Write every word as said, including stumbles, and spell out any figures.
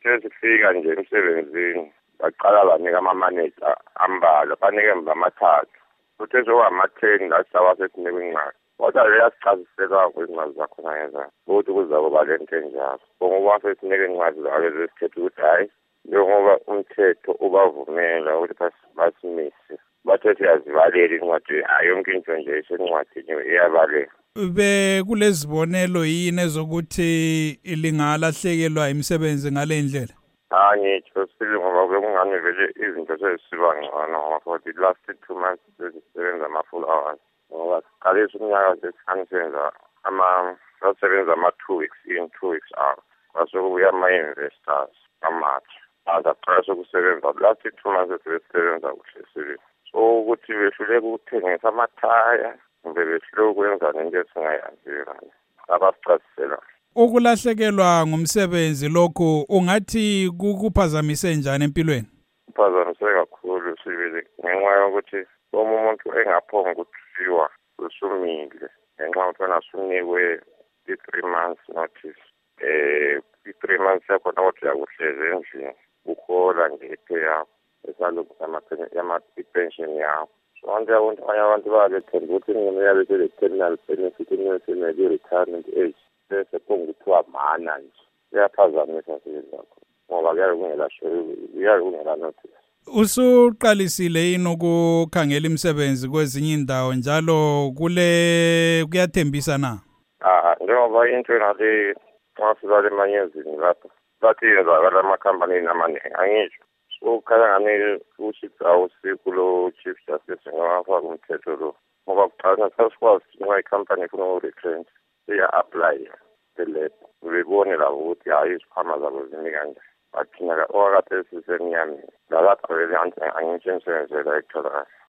sesifika nje emsebenzini baqala banika ama-manager ambalwa banike mba amathathu futhi ezokama-ten la sisawa sesinikwe incwadi kodwa leyasichazisela kwezincwadi zakhona ngezakho ukuthi kuzakuba le nto enjalo ngoba sesinike incwadi zayo zesithethe ukuthi hhayi njengoba umthetho ubavumela ukuthi basimise bathe siyazibalela incwadi hayi yonke into nje esencwadini iyabalela. Be kulezibonelo yini ezokuthi lingalahlekelwa imisebenzi ngale ndlela? Hayi ngitsho sile ngoba bekungani vele izinto sezisiba ngcono ngoba for the last two months sesisebenza ama-full hours ngoba siqalisa umnyaka sesisenza ama sasebenza ama-two weeks in two weeks out kwase kubuya ama-investors amatsha azaqala sokusebenza last two months sesisebenza kuhle sibili so ukuthi behluleka ukuthengisa amathaya kumbe behluleka ukwenza nento esingayaziyo abasichazisela. Ukulahlekelwa ngumsebenzi lokho ungathi kukuphazamise njani empilweni? Kuphazamise kakhulu sibili ngenxa yokuthi uma umuntu engaphonga ukuthiwa usumile ngenxa yokuthi wena usunikwe i-three months notice eh i-three months yakho nokuthi uyakuhlezi endlini uhola nje iphe yakho esalokhu yama-pension yakho so nje abanye abantu bayabethemba ukuthi ngemiyabe sele-terminal benefit i-retirement age bese kungithiwa mana nje kuyaphazamisa sezakho ngoba kuyabe kuyabe kungela notice. Usuqalisile yini ukukhangela imisebenzi kwezinye indawo njalo kule kuyathembisa na? Ah njengoba into nale masizale manyezini lapha bathi yenzakala amakhampani amaningi angisho ukhala ngani ushitha usikulo chief justice ngawafaka umthetho lo ngoba kuqala sasikwazi nxa icompany ifuna uku-reclaim iya-apply the bebone labo ukuthi hayi izikhwama zabo zimi kanjani bathina okakade sisemnyameni lalapha vele angitsho imsebenzi la etholakala.